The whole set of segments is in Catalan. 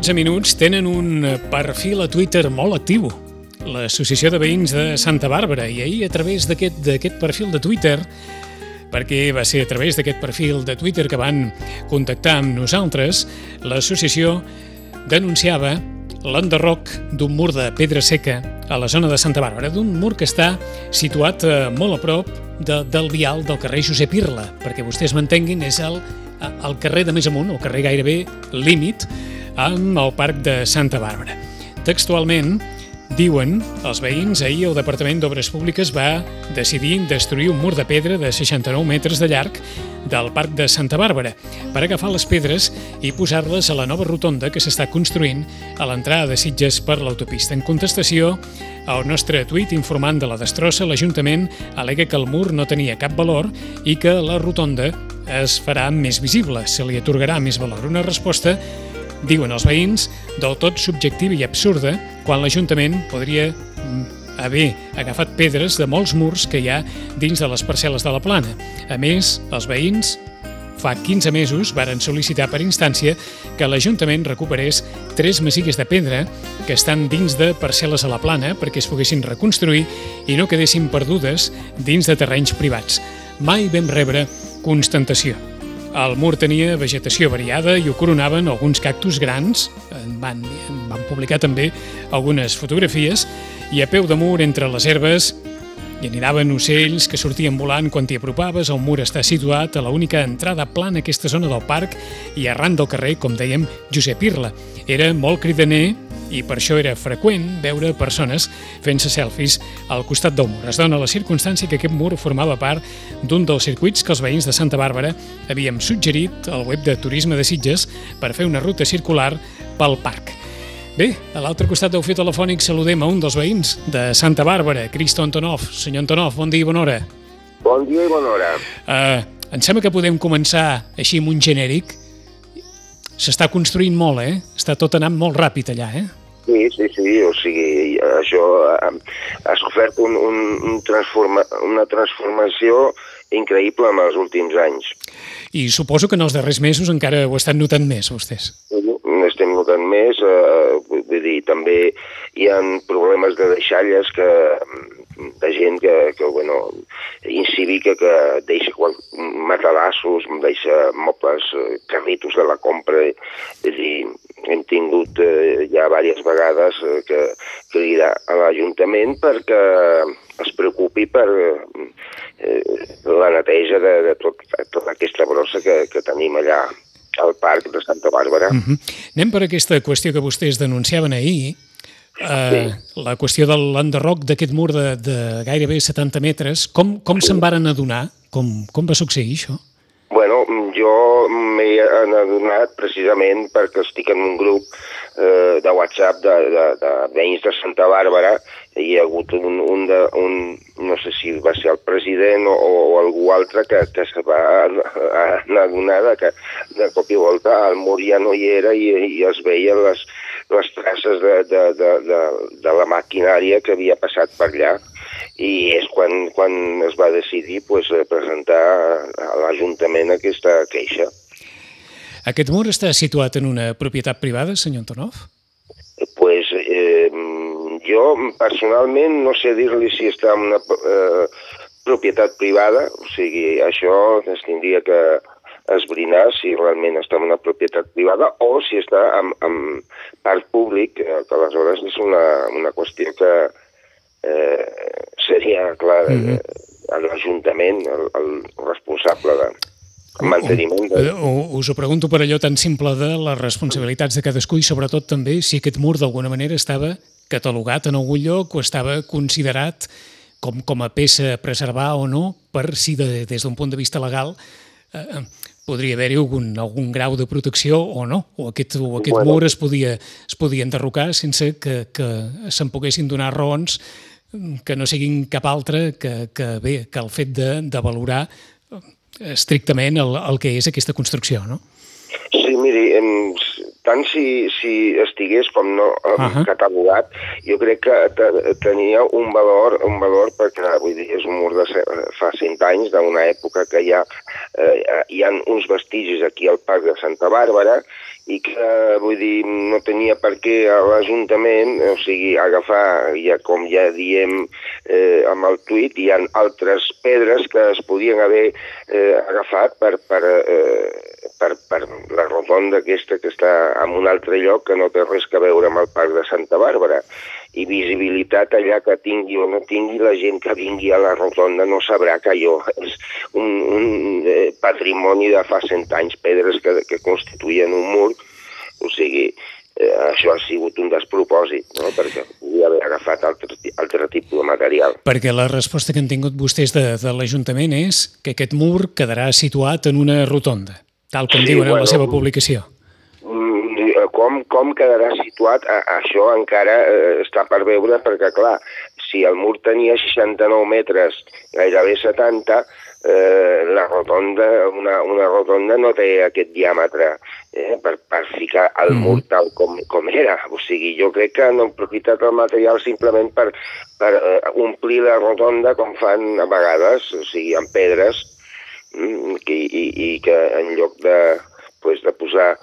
12 minuts, tenen un perfil a Twitter molt actiu, l'Associació de Veïns de Santa Bàrbara, i ahir a través d'aquest perfil de Twitter, perquè va ser a través d'aquest perfil de Twitter que van contactar amb nosaltres, l'associació denunciava l'enderroc d'un mur de pedra seca a la zona de Santa Bàrbara, d'un mur que està situat molt a prop del vial del carrer Josep Irla. Perquè vostès m'entenguin, és el carrer de més amunt, el carrer gairebé límit, amb el parc de Santa Bàrbara. Textualment, diuen els veïns, ahir el Departament d'Obres Públiques va decidir destruir un mur de pedra de 69 metres de llarg del parc de Santa Bàrbara per agafar les pedres i posar-les a la nova rotonda que s'està construint a l'entrada de Sitges per l'autopista. En contestació al nostre tuit informant de la destrossa, l'Ajuntament al·lega que el mur no tenia cap valor i que la rotonda es farà més visible, se li atorgarà més valor. Una resposta, diuen els veïns, del tot subjectiva i absurda, quan l'Ajuntament podria haver agafat pedres de molts murs que hi ha dins de les parcel·les de la Plana. A més, els veïns fa 15 mesos varen sol·licitar per instància que l'Ajuntament recuperés 3 masies de pedra que estan dins de parcel·les a la Plana perquè es poguessin reconstruir i no quedessin perdudes dins de terrenys privats. Mai vam rebre constatació. El mur tenia vegetació variada i ho coronaven alguns cactus grans, van publicar també algunes fotografies, i a peu de mur, entre les herbes, hi anidaven ocells que sortien volant quan t'hi apropaves. El mur està situat a l'única entrada plana a aquesta zona del parc i arran del carrer, com dèiem, Josep Irla. Era molt cridaner i per això era freqüent veure persones fent-se selfies al costat del mur. Es dona la circumstància que aquest mur formava part d'un dels circuits que els veïns de Santa Bàrbara havíem suggerit al web de Turisme de Sitges per fer una ruta circular pel parc. Bé, a l'altre costat del fil telefònic saludem a un dels veïns de Santa Bàrbara, Cristo Antonov. Senyor Antonov, bon dia i bona hora. Bon dia i bona hora. Em sembla que podem començar així amb un genèric. S'està construint molt, Està tot anant molt ràpid allà, Sí, o sigui, això ha sofert una transformació increïble en els últims anys. I suposo que en els darrers mesos encara ho estan notant més, vostès. Estem notant més, vull dir, també hi ha problemes de deixalles de gent que incívica, que deixa matalassos, deixa mobles, carritos de la compra. És a dir, hem tingut ja diverses vegades que cridar a l'Ajuntament perquè es preocupi per la neteja de tota aquesta brossa que tenim allà al parc de Santa Bàrbara. Anem per aquesta qüestió que vostès denunciaven ahir, la qüestió de l'enderroc d'aquest mur de gairebé 70 metres. Com se'n varen adonar? Com va succeir això? Bueno, jo m'he adonat precisament perquè estic en un grup de WhatsApp de veïns de Santa Bàrbara i hi ha hagut un no sé si va ser el president o algú altre que se va adonar que de cop i volta el mur ja no hi era i es veien les traces de la maquinària que havia passat per allà. I és quan es va decidir presentar a l'Ajuntament aquesta queixa. Aquest mur està situat en una propietat privada, senyor Antonov? Jo personalment no sé dir-li si està en una propietat privada, o sigui, això es tindria que esbrinar si realment està en una propietat privada o si està en parc públic, que aleshores és una qüestió que seria, clar, l'Ajuntament el responsable de manteniment. Us ho pregunto per allò tan simple de les responsabilitats de cadascú i sobretot també si aquest mur d'alguna manera estava catalogat en algun lloc o estava considerat com a peça a preservar o no, per si des d'un punt de vista legal podria haver-hi algun grau de protecció o no, o aquest mur es podia enderrocar sense que se'n poguessin donar raons que no siguin cap altre que el fet de valorar estrictament el que és aquesta construcció, no? Sí, miri, tant si estigués com no catalogat, jo crec que tenia un valor perquè, vull dir, és un mur de fa 100 anys, d'una època que hi ha uns vestigis aquí al parc de Santa Bàrbara i que, vull dir, no tenia per què l'Ajuntament, o sigui, agafar, ja com ja diem amb el tuit, hi ha altres pedres que es podien haver agafat per la rotonda aquesta que està en un altre lloc que no té res a veure amb el Parc de Santa Bàrbara. I visibilitat allà que tingui o no tingui, la gent que vingui a la rotonda no sabrà que allò és un patrimoni de fa 100 anys, pedres que constituïen un mur. O sigui, això ha sigut un despropòsit, no? Perquè podria haver agafat altre tipus de material. Perquè la resposta que han tingut vostès de l'Ajuntament és que aquest mur quedarà situat en una rotonda, tal com diuen en la seva publicació. Com quedarà situat, això encara està per veure, perquè, clar, si el mur tenia 69 metres, gairebé 70, la rotonda, una rotonda no té aquest diàmetre per ficar el mur tal com era. O sigui, jo crec que han aprofitat el material simplement per omplir la rotonda com fan a vegades, o sigui, amb pedres, i que en lloc de posar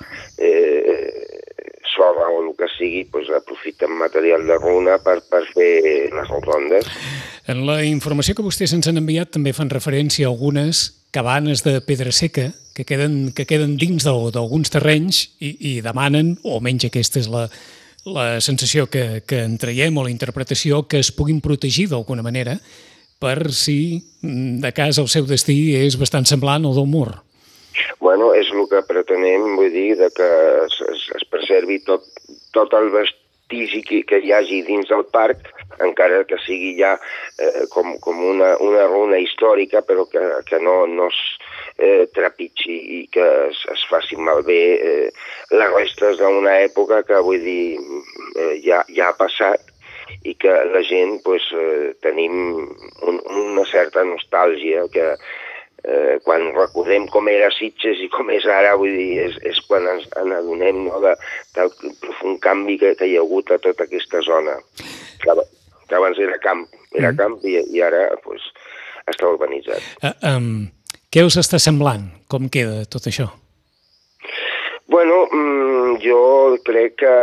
sorra o el que sigui, aprofiten material de runa per fer les rotondes. En la informació que vostès ens han enviat també fan referència a algunes cabanes de pedra seca que queden dins d'alguns terrenys i demanen, o almenys aquesta és la sensació que en traiem o la interpretació, que es puguin protegir d'alguna manera per si de cas el seu destí és bastant semblant al del mur. Bueno, és el que pretenem, vull dir, que es preservi tot el vestigi que hi hagi dins del parc, encara que sigui ja com una runa històrica, però que no es trepitgi i que es faci malbé les restes d'una època que, vull dir, ja ha passat i que la gent tenim una certa nostàlgia que quan recordem com era Sitges i com és ara, vull dir, és quan ens adonem del profund canvi que hi ha hagut a tota aquesta zona. Que abans era camp i ara està urbanitzat. Què us està semblant? Com queda tot això? Bueno, jo crec que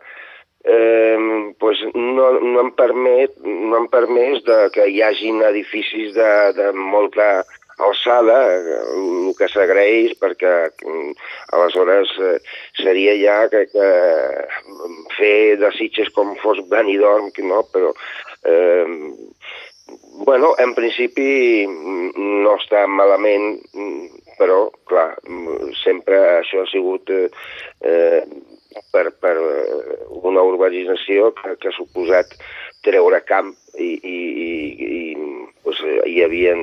no em permès que hi hagin edificis de molta alçada, el que s'agraeix, perquè aleshores seria ja que fer de Sitges com fos Benidorm, no? Però en principi no està malament, però clar, sempre això ha sigut per una urbanització que ha suposat treure camp i hi havia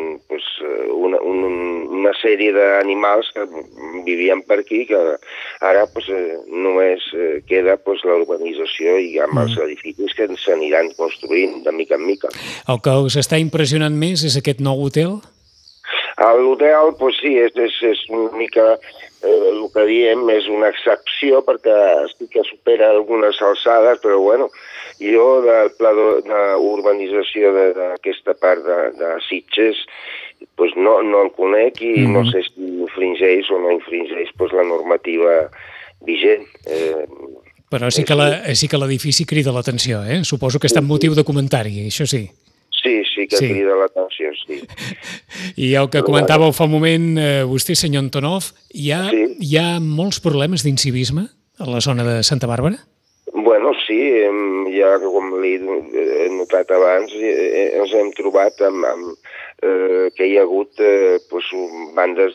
una sèrie d'animals que vivien per aquí, que ara només queda la urbanització i amb els edificis que s'aniran construint de mica en mica. El que us està impressionant més és aquest nou hotel? L'hotel, sí, és una mica el que diem, és una excepció perquè sí que supera algunes alçades, però jo del pla d'urbanització d'aquesta part de Sitges no el conec i no sé si infringeix o no infringeix la normativa vigent. Però sí que l'edifici crida l'atenció, eh? Suposo que està en motiu de comentari, això sí. Sí que crida l'atenció, sí. I el que comentàveu fa un moment vostè, senyor Antonov, hi ha molts problemes d'incivisme a la zona de Santa Bàrbara? Bueno, sí, ja com l'he notat abans, ens hem trobat que hi ha hagut bandes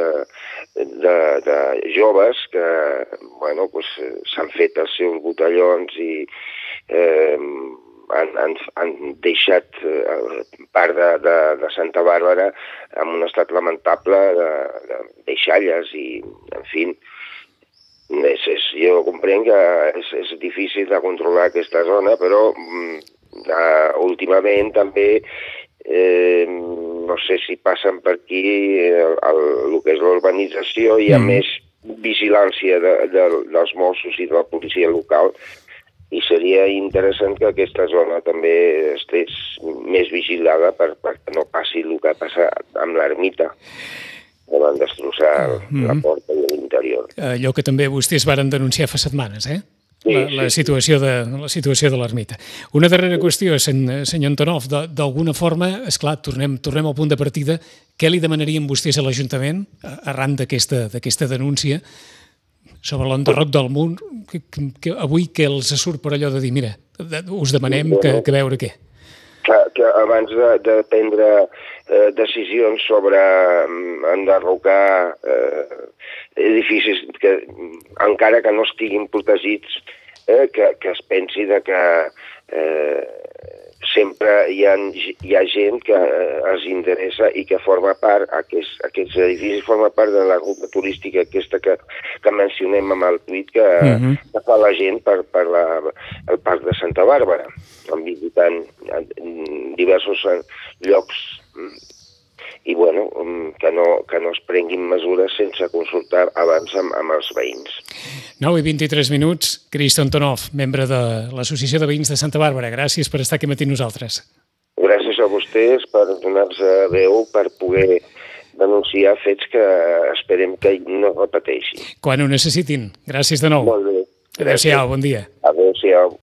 de joves que s'han fet els seus botellons i han deixat part de Santa Bàrbara en un estat lamentable de deixalles i, en fi, jo comprenc que és difícil de controlar aquesta zona, però últimament també no sé si passen per aquí el que és l'urbanització, hi ha més vigilància dels Mossos i de la policia local i seria interessant que aquesta zona també estigués més vigilada perquè no passi el que ha passat amb l'ermita. van destrossar la porta i l'interior. Allò que també vostès varen denunciar fa setmanes, la situació de l'ermita. Una darrera qüestió, senyor Antonov, d'alguna forma, esclar, tornem al punt de partida. Què li demanarien vostès a l'Ajuntament, arran d'aquesta denúncia, sobre l'enderroc del mur, que avui què els surt per allò de dir, mira, us demanem que veure què? Que abans de prendre decisions sobre enderrocar edificis que encara que no estiguin protegits, que es pensi que sempre hi ha gent que els interessa i que forma part, aquests edificis forma part de la ruta turística aquesta que mencionem amb el tuit que fa la gent per el Parc de Santa Bàrbara, visitant diversos llocs i que no es prenguin mesures sense consultar abans amb els veïns. 9:23, Cristo Antonov, membre de l'Associació de Veïns de Santa Bàrbara. Gràcies per estar aquí amb nosaltres. Gràcies a vostès per donar-nos veu, per poder denunciar fets que esperem que no repeteixin. Quan ho necessitin. Gràcies de nou. Molt bé. Adéu-siau, bon dia. Adéu-siau.